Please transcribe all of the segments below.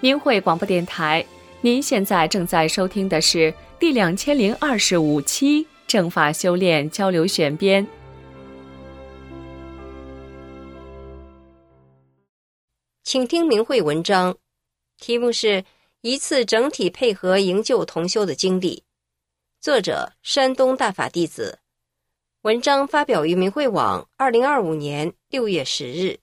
明慧广播电台，您现在正在收听的是第2025期正法修炼交流选编。 请听明慧文章，题目是一次整体配合营救同修的经历，作者山东大法弟子。文章发表于明慧网2025年6月10日。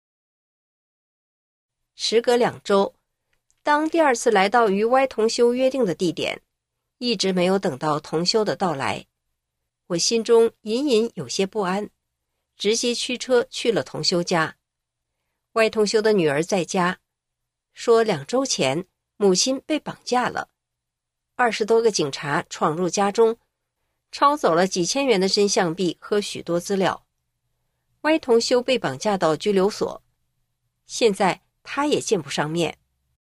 时隔2周，当第2次来到与 Y 同修约定的地点，一直没有等到同修的到来，我心中隐隐有些不安，直接驱车去了同修家。Y 同修的女儿在家，说2周前母亲被绑架了，20多个警察闯入家中，抄走了几千元的真相币和许多资料。Y 同修被绑架到拘留所，现在他也见不上面。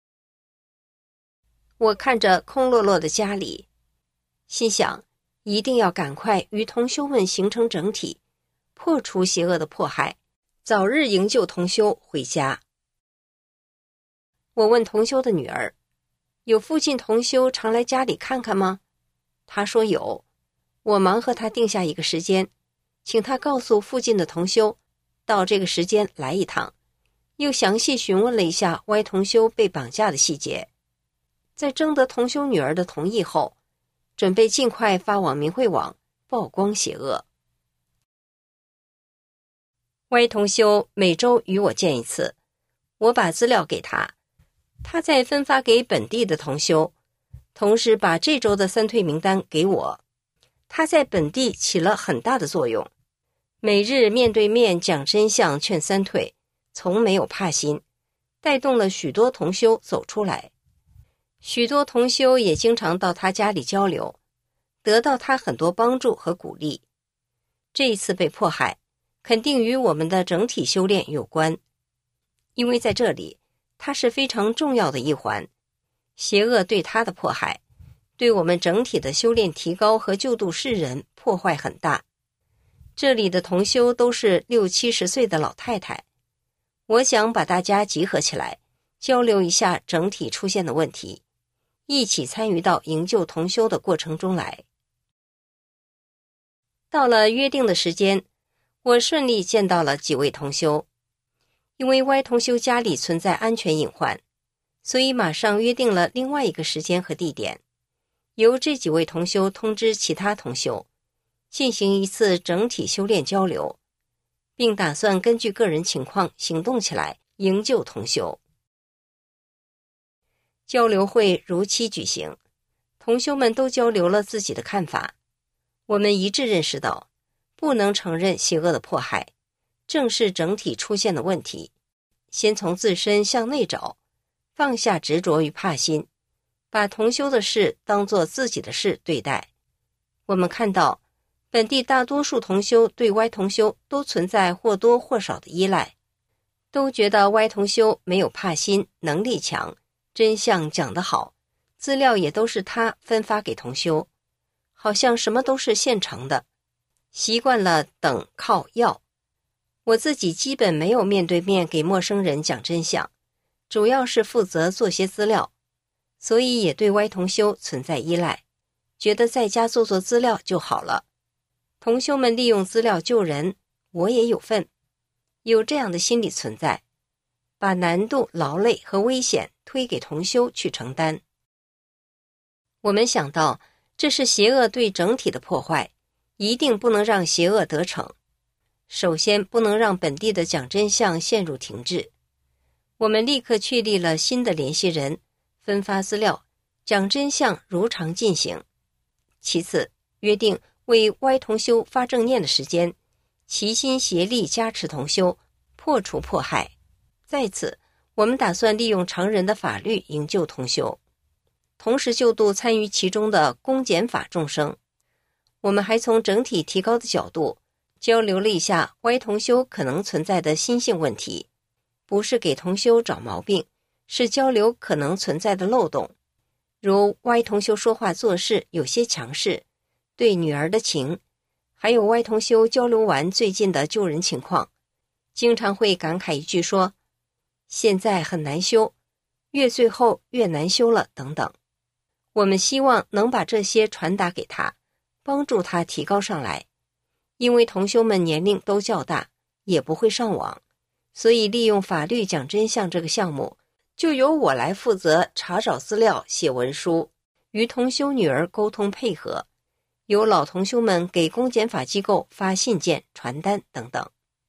我看着空落落的家里，心想一定要赶快与同修们形成整体，破除邪恶的迫害，早日营救同修回家。我问同修的女儿，有附近同修常来家里看看吗？她说有。我忙和她定下一个时间，请她告诉附近的同修到这个时间来一趟，又详细询问了一下 Y 同修被绑架的细节。在征得同修女儿的同意后，准备尽快发往明慧网曝光邪恶。Y 同修每周与我见一次，我把资料给他，他再分发给本地的同修，同时把这周的3退名单给我。他在本地起了很大的作用，每日面对面讲真相劝3退，从没有怕心，带动了许多同修走出来。许多同修也经常到他家里交流，得到他很多帮助和鼓励。这一次被迫害，肯定与我们的整体修炼有关，因为在这里他是非常重要的一环，邪恶对他的迫害对我们整体的修炼提高和救度世人破坏很大。这里的同修都是60-70岁的老太太，我想把大家集合起来，交流一下整体出现的问题，一起参与到营救同修的过程中来。到了约定的时间，我顺利见到了几位同修。因为 Y 同修家里存在安全隐患，所以马上约定了另外一个时间和地点，由这几位同修通知其他同修，进行一次整体修炼交流，并打算根据个人情况行动起来，营救同修。交流会如期举行，同修们都交流了自己的看法。我们一致认识到，不能承认邪恶的迫害，正是整体出现的问题。先从自身向内找，放下执着与怕心，把同修的事当作自己的事对待。我们看到，本地大多数同修对 Y 同修都存在或多或少的依赖，都觉得 Y 同修没有怕心，能力强，真相讲得好，资料也都是他分发给同修，好像什么都是现成的，习惯了等靠要。我自己基本没有面对面给陌生人讲真相，主要是负责做些资料，所以也对 Y 同修存在依赖，觉得在家做资料就好了。同修们利用资料救人，我也有份，有这样的心理存在，把难度、劳累和危险推给同修去承担。我们想到，这是邪恶对整体的破坏，一定不能让邪恶得逞。首先，不能让本地的讲真相陷入停滞。我们立刻确立了新的联系人，分发资料，讲真相如常进行。其次，约定为 Y 同修发正念的时间，齐心协力加持同修，破除迫害。在此，我们打算利用常人的法律营救同修，同时救度参与其中的公检法众生。我们还从整体提高的角度交流了一下 Y 同修可能存在的心性问题，不是给同修找毛病，是交流可能存在的漏洞。如 Y 同修说话做事有些强势，对女儿的情，还有 Y 同修交流完最近的救人情况，经常会感慨一句说，现在很难修， 越最后越难修了等等。我们希望能把这些传达给他，帮助他提高上来。因为同修们年龄都较大，也不会上网，所以利用法律讲真相这个项目，就由我来负责查找资料、写文书，与同修女儿沟通配合，由老同修们给公检法机构发信件、传单等等。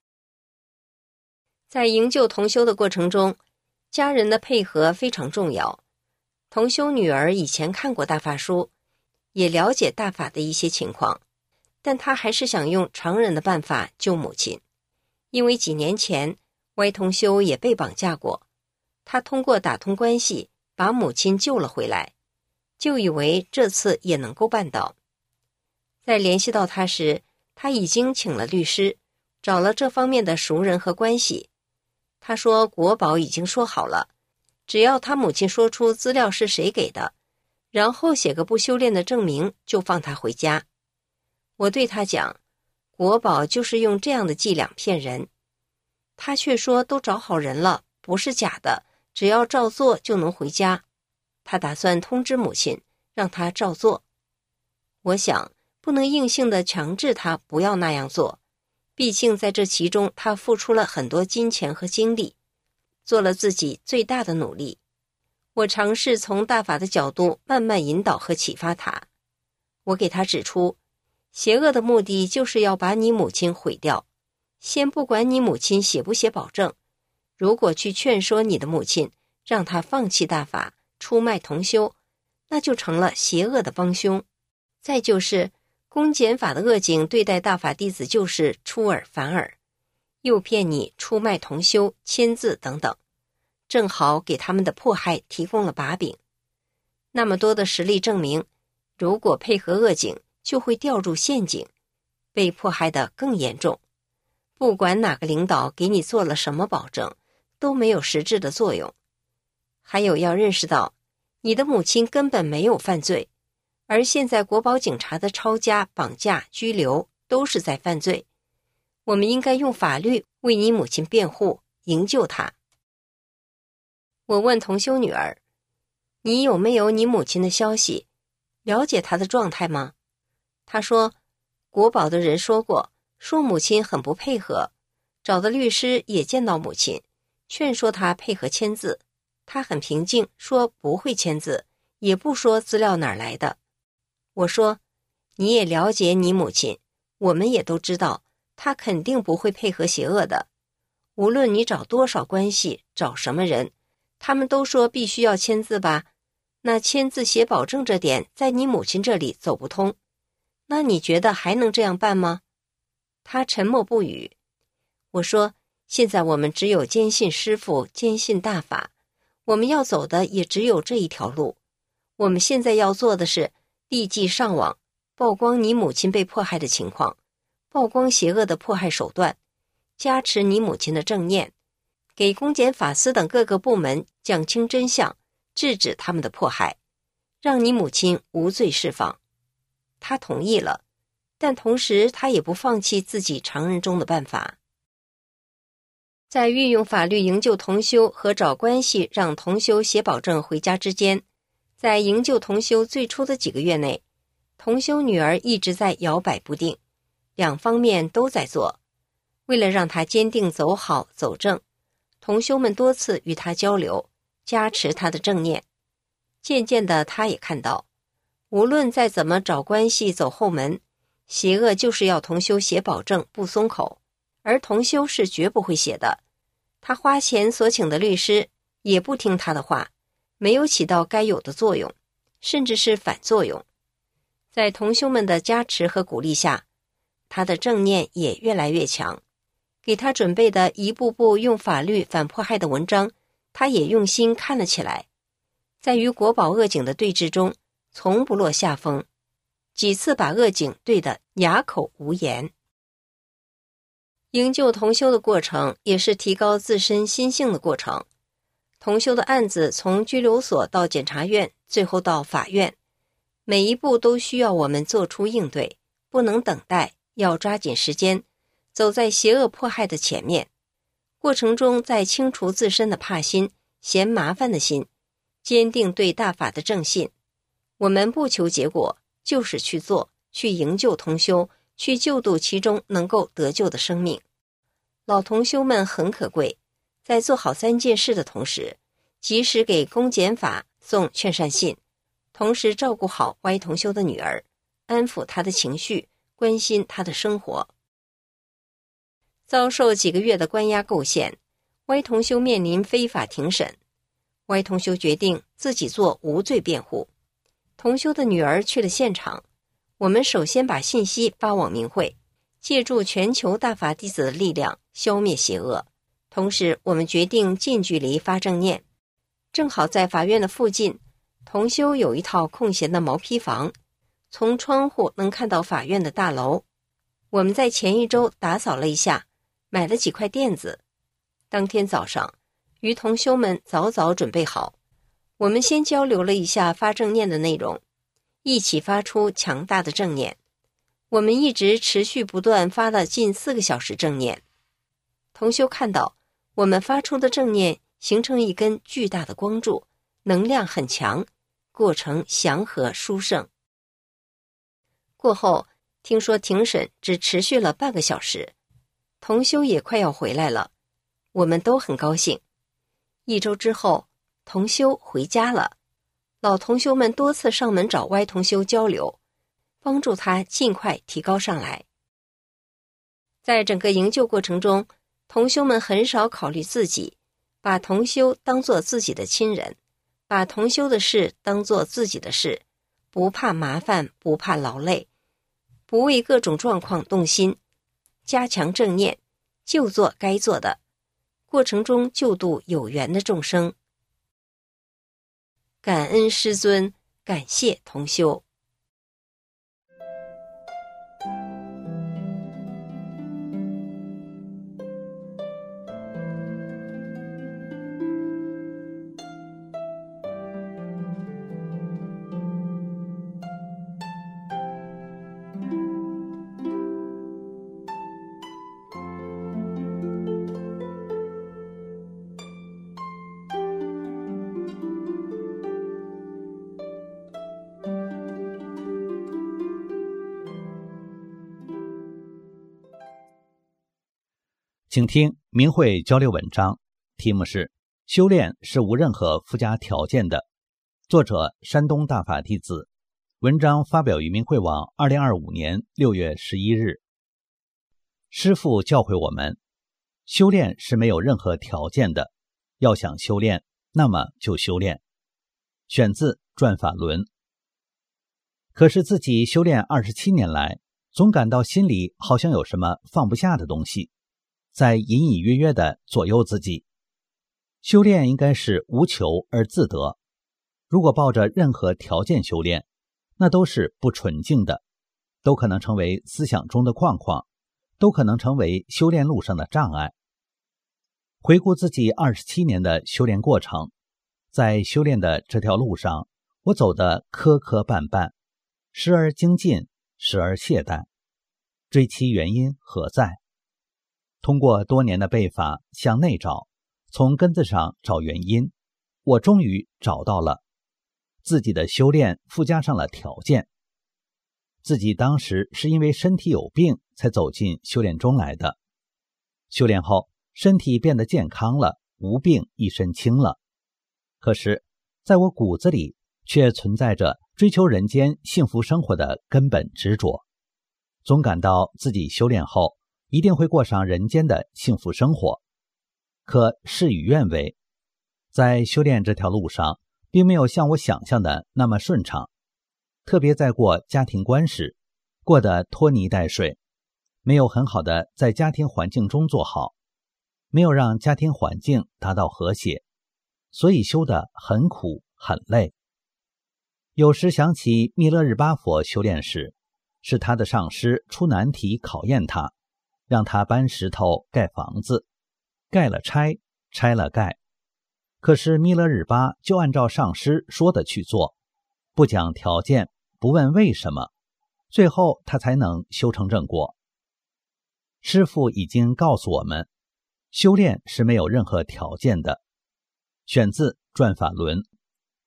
在营救同修的过程中，家人的配合非常重要。同修女儿以前看过大法书，也了解大法的一些情况，但她还是想用常人的办法救母亲。因为几年前歪同修也被绑架过，她通过打通关系把母亲救了回来，就以为这次也能够办到。在联系到他时，他已经请了律师，找了这方面的熟人和关系。他说国保已经说好了，只要他母亲说出资料是谁给的，然后写个不修炼的证明，就放他回家。我对他讲，国保就是用这样的伎俩骗人。他却说都找好人了，不是假的，只要照做就能回家。他打算通知母亲，让他照做。我想不能硬性的强制他不要那样做，毕竟在这其中他付出了很多金钱和精力，做了自己最大的努力。我尝试从大法的角度慢慢引导和启发他。我给他指出，邪恶的目的就是要把你母亲毁掉。先不管你母亲写不写保证，如果去劝说你的母亲，让她放弃大法，出卖同修，那就成了邪恶的帮凶。再就是公检法的恶警对待大法弟子就是出尔反尔，诱骗你出卖同修、签字等等，正好给他们的迫害提供了把柄。那么多的实例证明，如果配合恶警，就会掉入陷阱，被迫害得更严重。不管哪个领导给你做了什么保证，都没有实质的作用。还有要认识到，你的母亲根本没有犯罪，而现在国保警察的抄家、绑架、拘留都是在犯罪。我们应该用法律为你母亲辩护，营救她。我问同修女儿，你有没有你母亲的消息？了解她的状态吗？她说，国保的人说过，说母亲很不配合，找的律师也见到母亲，劝说她配合签字。她很平静，说不会签字，也不说资料哪儿来的。我说，你也了解你母亲，我们也都知道，她肯定不会配合邪恶的。无论你找多少关系，找什么人，他们都说必须要签字吧？那签字写保证这点，在你母亲这里走不通。那你觉得还能这样办吗？他沉默不语。我说，现在我们只有坚信师父，坚信大法，我们要走的也只有这一条路。我们现在要做的是立即上网，曝光你母亲被迫害的情况，曝光邪恶的迫害手段，加持你母亲的正念，给公检法司等各个部门讲清真相，制止他们的迫害，让你母亲无罪释放。他同意了，但同时他也不放弃自己常人中的办法。在运用法律营救同修和找关系让同修写保证回家之间，在营救同修最初的几个月内，同修女儿一直在摇摆不定，两方面都在做。为了让她坚定走好走正，同修们多次与她交流，加持她的正念。渐渐的，她也看到，无论再怎么找关系走后门，邪恶就是要同修写保证不松口，而同修是绝不会写的。他花钱所请的律师也不听他的话，没有起到该有的作用，甚至是反作用。在同修们的加持和鼓励下，他的正念也越来越强。给他准备的一步步用法律反迫害的文章，他也用心看了起来。在与国保恶警的对峙中，从不落下风，几次把恶警对得哑口无言。营救同修的过程也是提高自身心性的过程。同修的案子从拘留所到检察院，最后到法院，每一步都需要我们做出应对，不能等待，要抓紧时间，走在邪恶迫害的前面。过程中再清除自身的怕心、嫌麻烦的心， 坚定对大法的正信。我们不求结果，就是去做，去营救同修，去救度其中能够得救的生命。老同修们很可贵，在做好3件事的同时，及时给公检法送劝善信，同时照顾好歪同修的女儿，安抚她的情绪，关心她的生活。遭受几个月的关押构陷，歪同修面临非法庭审。歪同修决定自己做无罪辩护。同修的女儿去了现场，我们首先把信息发往明会，借助全球大法弟子的力量消灭邪恶。同时我们决定近距离发正念。正好在法院的附近，同修有一套空闲的毛坯房，从窗户能看到法院的大楼。我们在前一周打扫了一下，买了几块垫子。当天早上，与同修们早早准备好，我们先交流了一下发正念的内容，一起发出强大的正念。我们一直持续不断发了近4个小时正念。同修看到我们发出的正念形成一根巨大的光柱，能量很强，过程祥和殊胜。过后听说庭审只持续了半个小时，同修也快要回来了，我们都很高兴。1周之后，同修回家了。老同修们多次上门找歪同修交流，帮助他尽快提高上来。在整个营救过程中，同修们很少考虑自己，把同修当作自己的亲人，把同修的事当作自己的事，不怕麻烦，不怕劳累，不为各种状况动心，加强正念，就做该做的，过程中救度有缘的众生。感恩师尊，感谢同修。 请听明慧交流文章，题目是修炼是无任何附加条件的，作者山东大法弟子，文章发表于明慧网2025年6月11日。师父教诲我们，修炼是没有任何条件的，要想修炼，那么就修炼。选自转法轮。可是自己修炼27年来，总感到心里好像有什么放不下的东西，在隐隐约约地左右自己。修炼应该是无求而自得，如果抱着任何条件修炼，那都是不纯净的，都可能成为思想中的框框，都可能成为修炼路上的障碍。回顾自己27年的修炼过程，在修炼的这条路上，我走得磕磕绊绊，时而精进，时而懈怠，追其原因何在？通过多年的背法向内找，从根子上找原因，我终于找到了。自己的修炼附加上了条件。自己当时是因为身体有病才走进修炼中来的。修炼后，身体变得健康了，无病一身轻了。可是，在我骨子里却存在着追求人间幸福生活的根本执着，总感到自己修炼后一定会过上人间的幸福生活。可事与愿违，在修炼这条路上，并没有像我想象的那么顺畅。特别在过家庭关时，过得拖泥带水，没有很好的在家庭环境中做好，没有让家庭环境达到和谐，所以修得很苦很累。有时想起密勒日巴佛修炼时，是他的上师出难题考验他，让他搬石头盖房子，盖了拆，拆了盖。可是密勒日巴就按照上师说的去做，不讲条件，不问为什么，最后他才能修成正果。师父已经告诉我们，修炼是没有任何条件的。选自转法轮。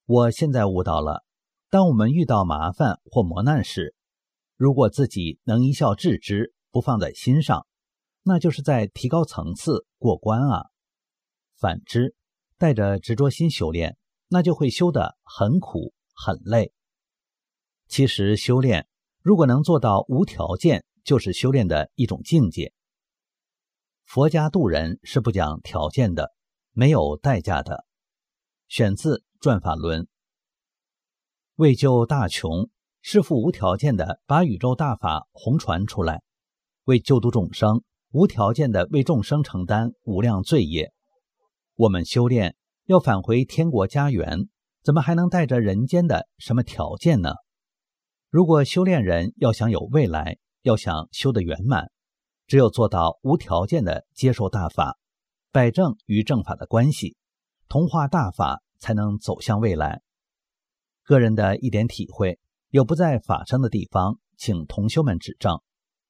我现在悟到了，当我们遇到麻烦或磨难时，如果自己能一笑置之，不放在心上，那就是在提高层次过关啊。反之，带着执着心修炼，那就会修得很苦很累。其实修炼如果能做到无条件，就是修炼的一种境界。佛家度人是不讲条件的，没有代价的。选自《转法轮》。为救大穷，师父无条件的把宇宙大法弘传出来，为救度众生，无条件的为众生承担无量罪业。我们修炼要返回天国家园，怎么还能带着人间的什么条件呢？如果修炼人要想有未来，要想修得圆满，只有做到无条件的接受大法，摆正与正法的关系，同化大法，才能走向未来。个人的一点体会，有不在法上的地方，请同修们指正。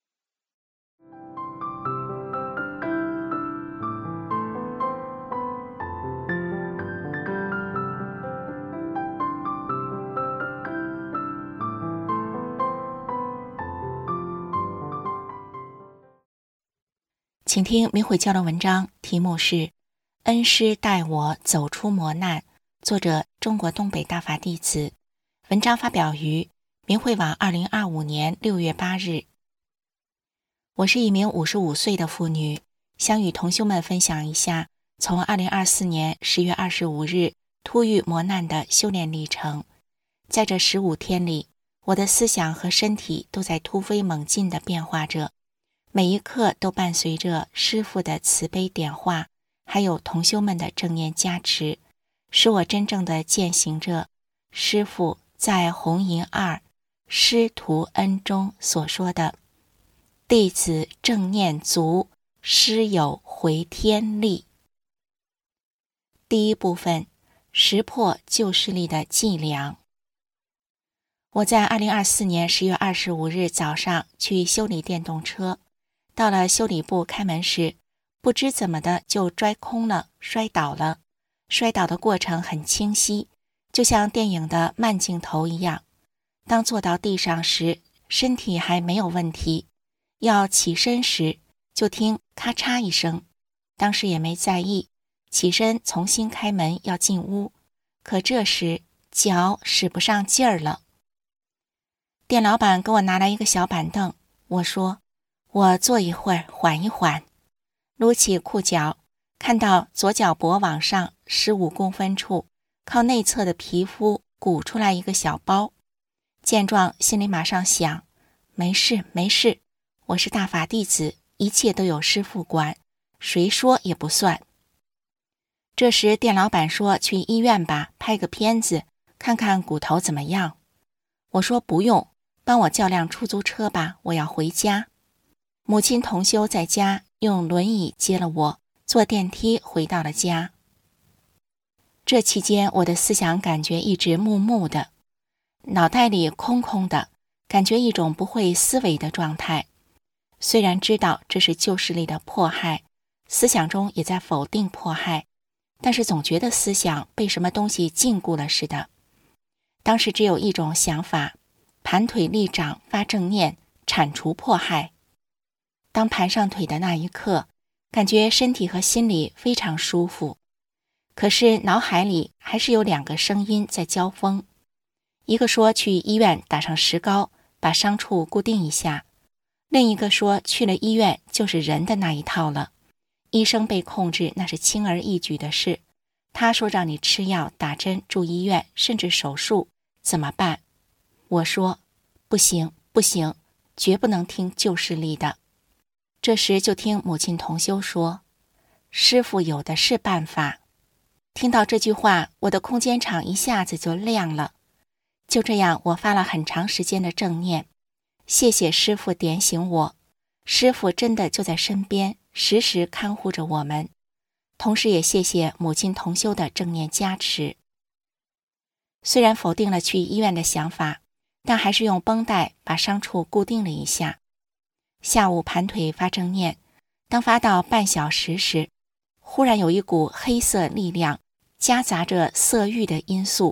请听明慧交流文章，题目是恩师带我走出磨难，作者中国东北大法弟子。文章发表于明慧网2025年6月8日。我是一名55岁的妇女，想与同修们分享一下从2024年10月25日突遇磨难的修炼历程。在这15天里，我的思想和身体都在突飞猛进地变化着，每一刻都伴随着师父的慈悲点化，还有同修们的正念加持，使我真正地践行着师父在弘淫2师徒恩中所说的弟子正念足，师有回天力。第一部分，识破旧势力的伎俩。我在2024年10月25日早上去修理电动车，到了修理部开门时，不知怎么的就拽空了，摔倒了。摔倒的过程很清晰，就像电影的慢镜头一样。当坐到地上时，身体还没有问题，要起身时，就听咔嚓一声，当时也没在意，起身重新开门要进屋，可这时脚使不上劲儿了。店老板给我拿来一个小板凳，我说我坐一会儿缓一缓，撸起裤脚，看到左脚脖往上15公分处，靠内侧的皮肤鼓出来一个小包。见状，心里马上想，没事没事，我是大法弟子，一切都有师父管，谁说也不算。这时店老板说去医院吧，拍个片子，看看骨头怎么样。我说不用，帮我叫辆出租车吧，我要回家。母亲同修在家用轮椅接了我，坐电梯回到了家。这期间我的思想感觉一直木木的，脑袋里空空的，感觉一种不会思维的状态。虽然知道这是旧势力的迫害，思想中也在否定迫害，但是总觉得思想被什么东西禁锢了似的。当时只有一种想法，盘腿立掌发正念，铲除迫害。当盘上腿的那一刻，感觉身体和心里非常舒服，可是脑海里还是有2个声音在交锋。一个说去医院打上石膏，把伤处固定一下，另一个说去了医院就是人的那一套了，医生被控制那是轻而易举的事，他说让你吃药打针住医院甚至手术怎么办？我说不行不行，绝不能听旧势力的。这时就听母亲同修说，师父有的是办法。听到这句话，我的空间场一下子就亮了。就这样，我发了很长时间的正念，谢谢师父点醒我，师父真的就在身边，时时看护着我们。同时也谢谢母亲同修的正念加持。虽然否定了去医院的想法，但还是用绷带把伤处固定了一下。下午盘腿发正念，当发到半小时时，忽然有一股黑色力量夹杂着色欲的因素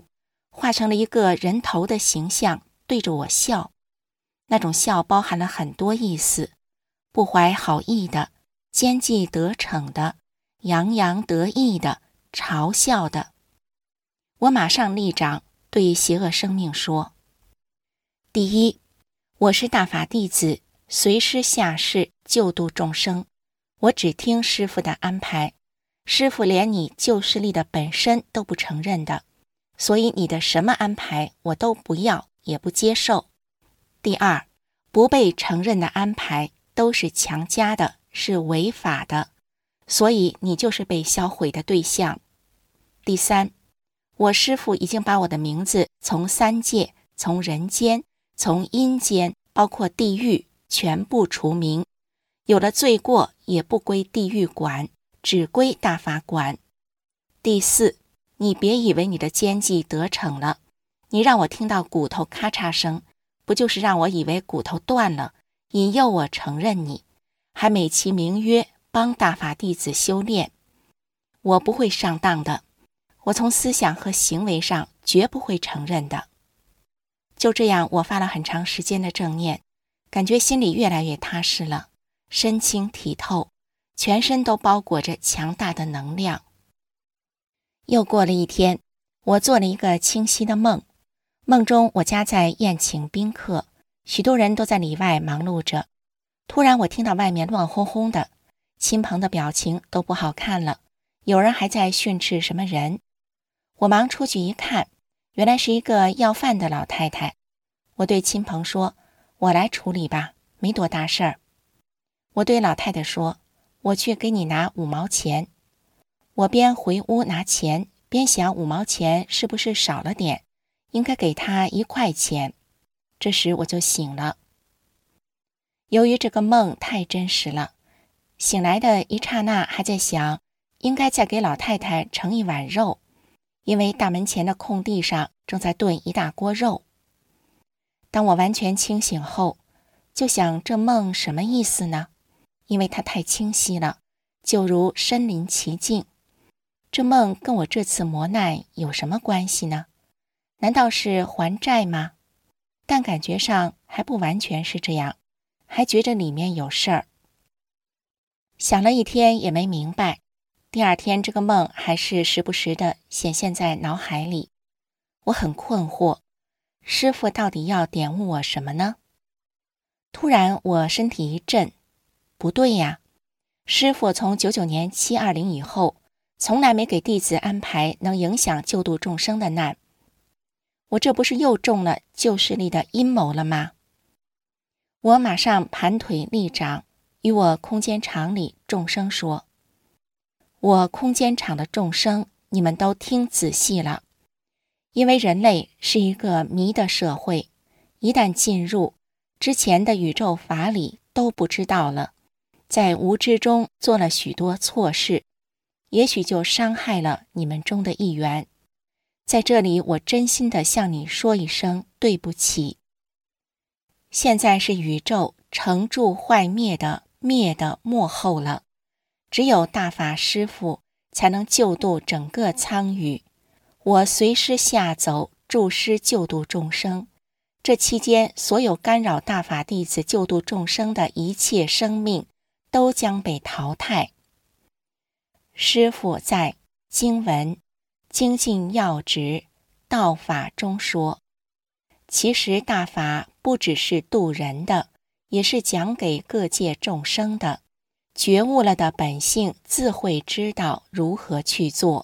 画成了一个人头的形象，对着我笑。那种笑包含了很多意思，不怀好意的，奸计得逞的，洋洋得意的，嘲笑的。我马上立掌，对邪恶生命说：第一，我是大法弟子，随师下世救度众生，我只听师父的安排，师父连你救世力的本身都不承认的，所以你的什么安排我都不要，也不接受。第二，不被承认的安排都是强加的，是违法的，所以你就是被销毁的对象。第三，我师父已经把我的名字从三界、从人间、从阴间，包括地狱全部除名，有了罪过也不归地狱管，只归大法管。第四，你别以为你的奸计得逞了，你让我听到骨头咔嚓声，不就是让我以为骨头断了，引诱我承认你，还美其名曰帮大法弟子修炼。我不会上当的，我从思想和行为上绝不会承认的。就这样，我发了很长时间的正念，感觉心里越来越踏实了，身轻体透，全身都包裹着强大的能量。又过了一天，我做了一个清晰的梦，梦中我家在宴请宾客，许多人都在里外忙碌着。突然我听到外面乱哄哄的，亲朋的表情都不好看了，有人还在训斥什么人。我忙出去一看，原来是一个要饭的老太太。我对亲朋说：我来处理吧，没多大事儿。我对老太太说：我去给你拿5毛钱。我边回屋拿钱，边想5毛钱是不是少了点，应该给她1块钱。这时我就醒了。由于这个梦太真实了，醒来的一刹那还在想，应该再给老太太盛一碗肉，因为大门前的空地上正在炖一大锅肉。当我完全清醒后，就想这梦什么意思呢？因为它太清晰了，就如身临其境。这梦跟我这次磨难有什么关系呢？难道是还债吗？但感觉上还不完全是这样，还觉着里面有事儿。想了一天也没明白，第二天这个梦还是时不时地显现在脑海里。我很困惑，师父到底要点悟我什么呢？突然我身体一震，不对呀，师父从99年720以后，从来没给弟子安排能影响救度众生的难。我这不是又中了救世力的阴谋了吗？我马上盘腿立掌，与我空间场里众生说：我空间场的众生，你们都听仔细了。因为人类是一个迷的社会，一旦进入，之前的宇宙法理都不知道了，在无知中做了许多错事，也许就伤害了你们中的一员。在这里，我真心地向你说一声对不起。现在是宇宙成住坏灭的灭的末后了，只有大法师父才能救度整个苍宇。我随师下走，助师救度众生。这期间，所有干扰大法弟子救度众生的一切生命都将被淘汰。师父在经文精进要旨道法中说，其实大法不只是度人的，也是讲给各界众生的。觉悟了的本性自会知道如何去做。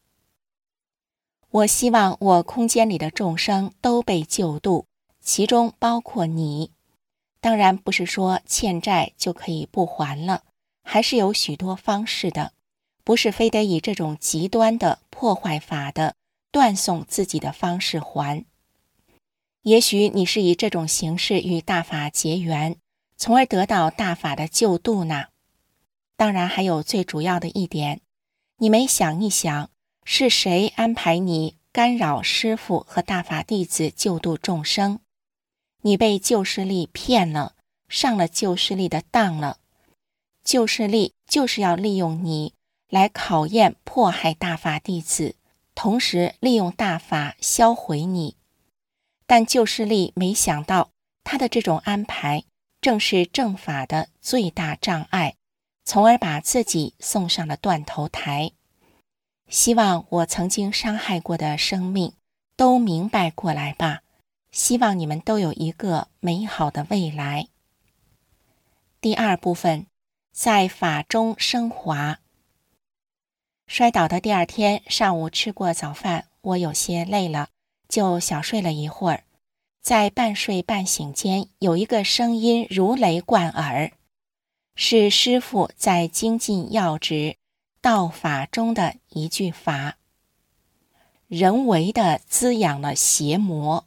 我希望我空间里的众生都被救度，其中包括你。当然不是说欠债就可以不还了，还是有许多方式的，不是非得以这种极端的破坏法的断送自己的方式还。也许你是以这种形式与大法结缘，从而得到大法的救度呢。当然还有最主要的一点，你没想一想，是谁安排你干扰师父和大法弟子救度众生？你被救世力骗了，上了救世力的当了。救世力就是要利用你来考验迫害大法弟子， 同时利用大法销毁你。但旧势力没想到，他的这种安排正是正法的最大障碍，从而把自己送上了断头台。希望我曾经伤害过的生命都明白过来吧，希望你们都有一个美好的未来。第二部分，在法中升华。摔倒的第二天上午吃过早饭，我有些累了，就小睡了一会儿。在半睡半醒间，有一个声音如雷贯耳，是师父在精进要旨道法中的一句法，人为地滋养了邪魔。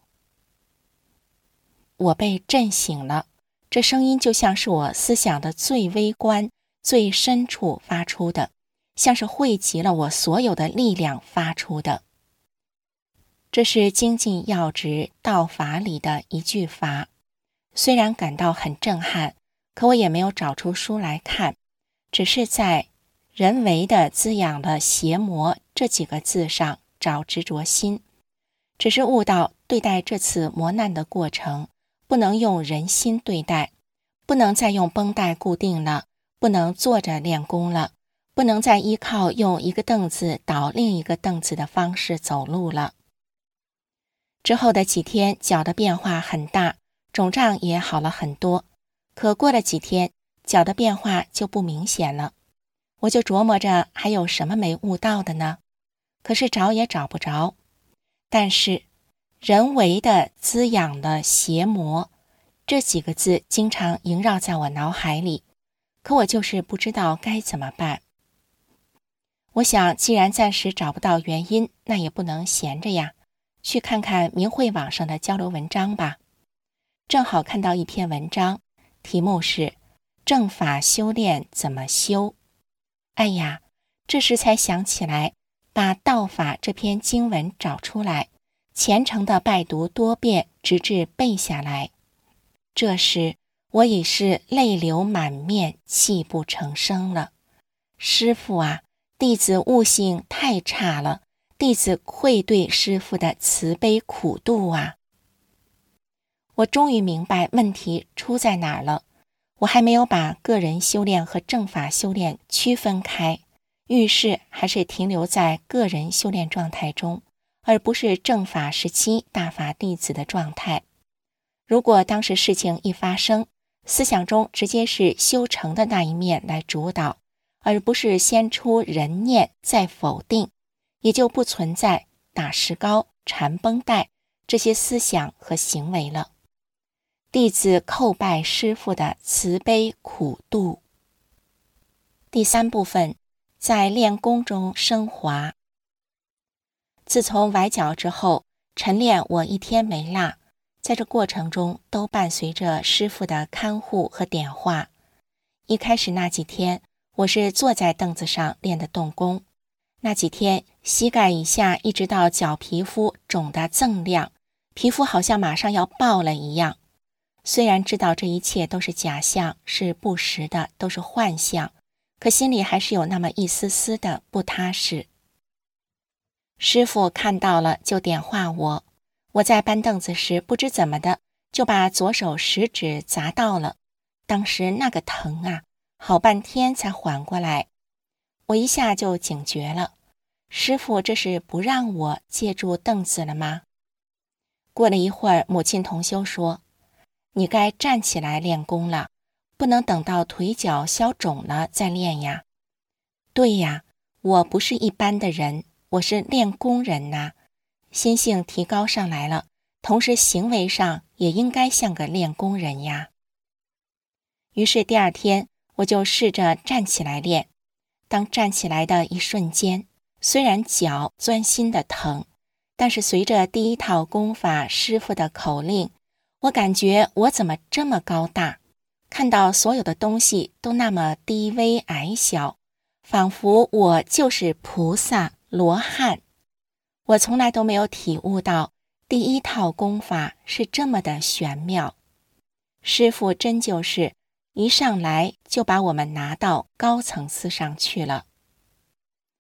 我被震醒了，这声音就像是我思想的最微观、最深处发出的，像是汇集了我所有的力量发出的。这是精进要旨道法里的一句法，虽然感到很震撼，可我也没有找出书来看，只是在人为的滋养了邪魔这几个字上找执着心，只是悟到对待这次磨难的过程，不能用人心对待，不能再用绷带固定了，不能坐着练功了，不能再依靠用一个凳子倒另一个凳子的方式走路了。之后的几天，脚的变化很大，肿胀也好了很多。可过了几天，脚的变化就不明显了。我就琢磨着还有什么没悟到的呢？可是找也找不着。但是人为的滋养了邪魔这几个字经常萦绕在我脑海里，可我就是不知道该怎么办。我想既然暂时找不到原因，那也不能闲着呀，去看看明慧网上的交流文章吧。正好看到一篇文章，题目是正法修炼怎么修。哎呀，这时才想起来把道法这篇经文找出来，虔诚地拜读多遍，直至背下来。这时我已是泪流满面，泣不成声了。师父啊，弟子悟性太差了，弟子愧对师父的慈悲苦度啊！我终于明白问题出在哪儿了。我还没有把个人修炼和正法修炼区分开，遇事还是停留在个人修炼状态中，而不是正法时期大法弟子的状态。如果当时事情一发生，思想中直接是修成的那一面来主导，而不是先出人念再否定，也就不存在打石膏、缠绷带这些思想和行为了。弟子叩拜师父的慈悲苦度。第三部分，在练功中升华。自从崴脚之后，晨练我一天没落，在这过程中都伴随着师父的看护和点化。一开始那几天，我是坐在凳子上练的动功，那几天膝盖以下一直到脚皮肤肿得锃亮，皮肤好像马上要爆了一样。虽然知道这一切都是假象，是不实的，都是幻象，可心里还是有那么一丝丝的不踏实。师父看到了就点化我，我在搬凳子时不知怎么的就把左手食指砸到了，当时那个疼啊，好半天才缓过来。我一下就警觉了，师父这是不让我借助凳子了吗？过了一会儿，母亲同修说，你该站起来练功了，不能等到腿脚消肿了再练呀。对呀，我不是一般的人，我是练功人呐，心性提高上来了，同时行为上也应该像个练功人呀。于是第二天我就试着站起来练，当站起来的一瞬间，虽然脚钻心的疼，但是随着第一套功法师父的口令，我感觉我怎么这么高大，看到所有的东西都那么低微矮小，仿佛我就是菩萨罗汉。我从来都没有体悟到第一套功法是这么的玄妙。师父真就是一上来就把我们拿到高层次上去了。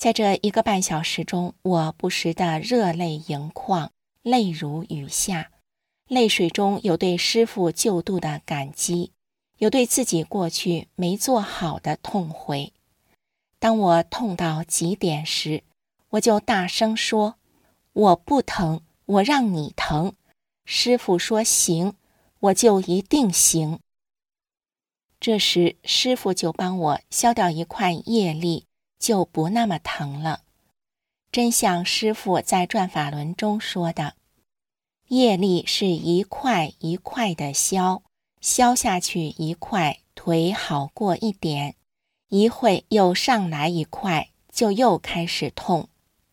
在这1个半小时中，我不时地热泪盈眶，泪如雨下，泪水中有对师父救度的感激，有对自己过去没做好的痛悔。当我痛到极点时，我就大声说：我不疼，我让你疼。师父说行，我就一定行。这时师父就帮我消掉一块业力，就不那么疼了。真像师父在转法轮中说的，业力是一块一块的消，消下去一块，腿好过一点，一会又上来一块，就又开始痛。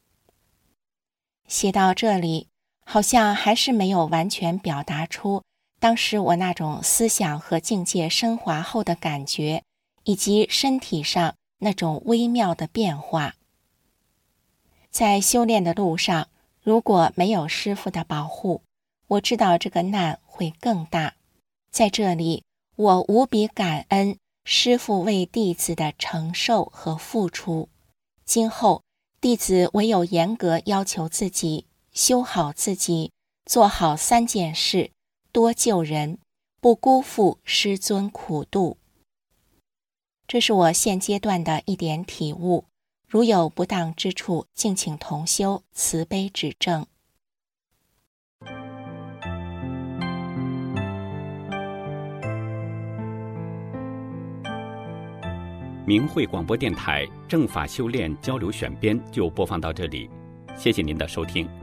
写到这里，好像还是没有完全表达出当时我那种思想和境界升华后的感觉，以及身体上那种微妙的变化。在修炼的路上，如果没有师父的保护，我知道这个难会更大。在这里，我无比感恩师父为弟子的承受和付出。今后，弟子唯有严格要求自己，修好自己，做好3件事，多救人，不辜负师尊苦度。这是我现阶段的一点体悟，如有不当之处，敬请同修慈悲指正。 明慧广播电台正法修炼交流选编就播放到这里，谢谢您的收听。